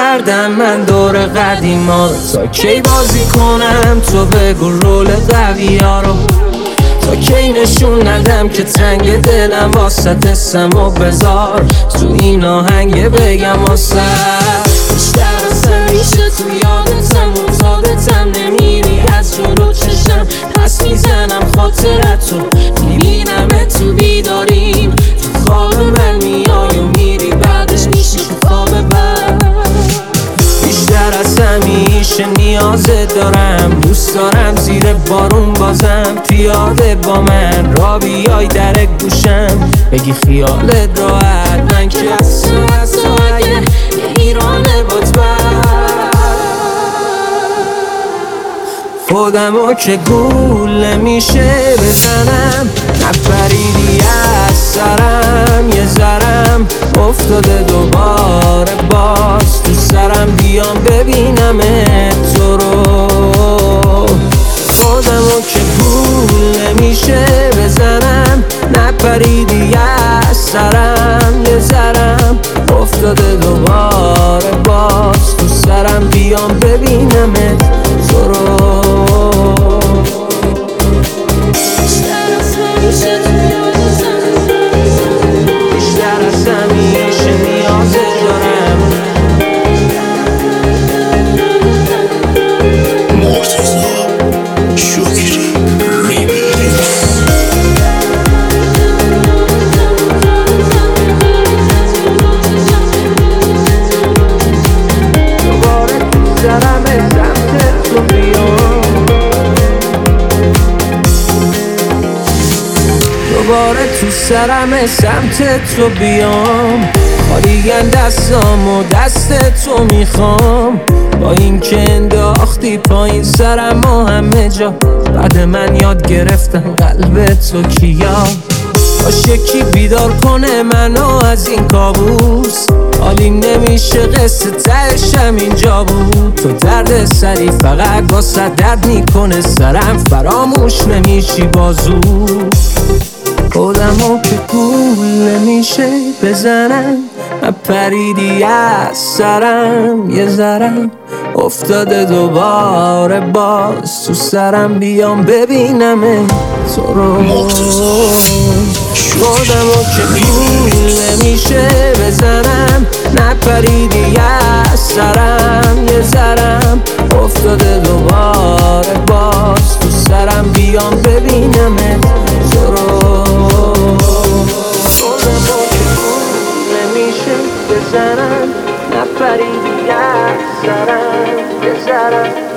کردم من دور قدیما، تا کی بازی کنم تو بگو رول قوی ها رو، تا کی نشون ندم که تنگ دلم واسه اسم و بذار تو این آهنگ بگم واسه بیشتر از همیشه تو یادتم معتادتم، نمیری از جلو چشم پس میزنم خاطرتو، میبینم تو بیداریم تو خواب من میای و میری بعدش میشی تو خواب بد. بیشتر از همیشه نیازت دارم، دوست دارم زیر بارون بازم پیاده با من را بیای در گوشم بگی خیالت راحت، من که از اگه ایرانه بات خودمو که گول نمیشه بزنم، نپریدی از سرم یه ذرم افتاده دوباره باز تو سرم، بیام ببینم تو رو. خودمو که گول نمیشه بزنم، نپریدی از سرم یه ذرم افتاده دوباره باز تو سرم، بیام ببینم تو رو. دوباره تو سرم سمت تو بیام، خالیگن دستام و دست تو میخوام، با این که انداختی پایین سرم و همه جا، بعد من یاد گرفتم قلب تو کیا، باشه کی بیدار کنه منو از این کابوس، حالی نمیشه قصه تهشم اینجا بود، تو درد سری فقط واسه درد میکنه سرم، فراموش نمیشی بازو. خودمو که گول نمیشه بزنم، پریدی از سرم یه ذرم افتاده دوباره باز تو سرم، بیام ببینم تو رو. خودمو که گول نمیشه بزنم، نپریدی از سرم یه ذرم افتاده دوباره باز تو سرم، بیام ببینم تو رو. خودمو که گول نمیشه بزنم، نپریدی از سرم یه ذرم